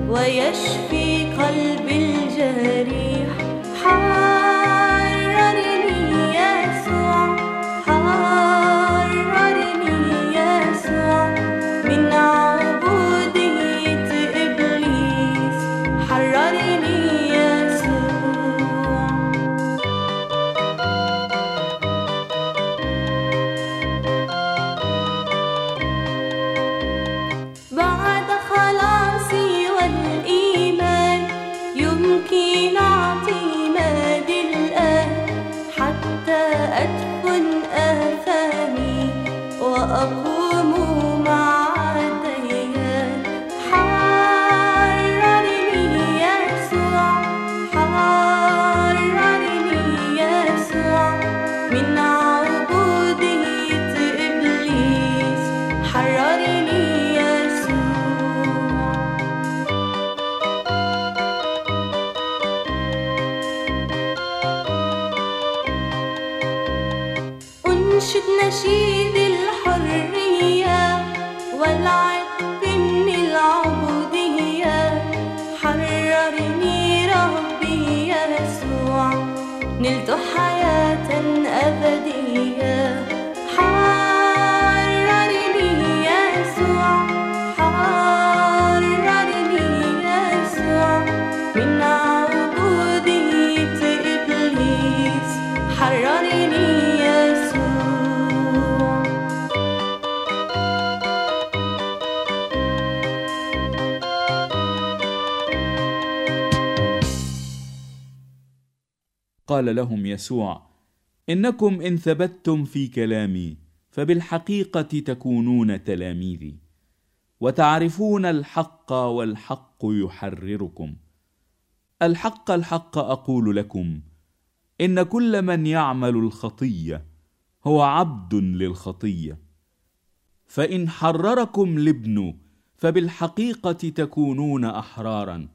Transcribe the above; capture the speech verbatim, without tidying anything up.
ويشفي قلبي الجريح. حررني يسوع، حررني يسوع من عبودية إبليس. حررني يسوع. بعد خلاصي والإيمان يمكن اعتماد الآن، حتى أدفن آثامي وأقوم مع الديان. حررني يسوع، حررني يسوع من عبودية إبليس. حررني أنشد نشيد الحرية والعتق من العبودية. حررني ربي يسوع، نلت حياة أبدية. حررني يسوع، حررني يسوع من عبودية إبليس. حررني قال لهم يسوع: إنكم إن ثبتتم في كلامي فبالحقيقة تكونون تلاميذي، وتعرفون الحق والحق يحرركم. الحق الحق أقول لكم، إن كل من يعمل الخطية هو عبد للخطية. فإن حرركم الابن فبالحقيقة تكونون أحرارا.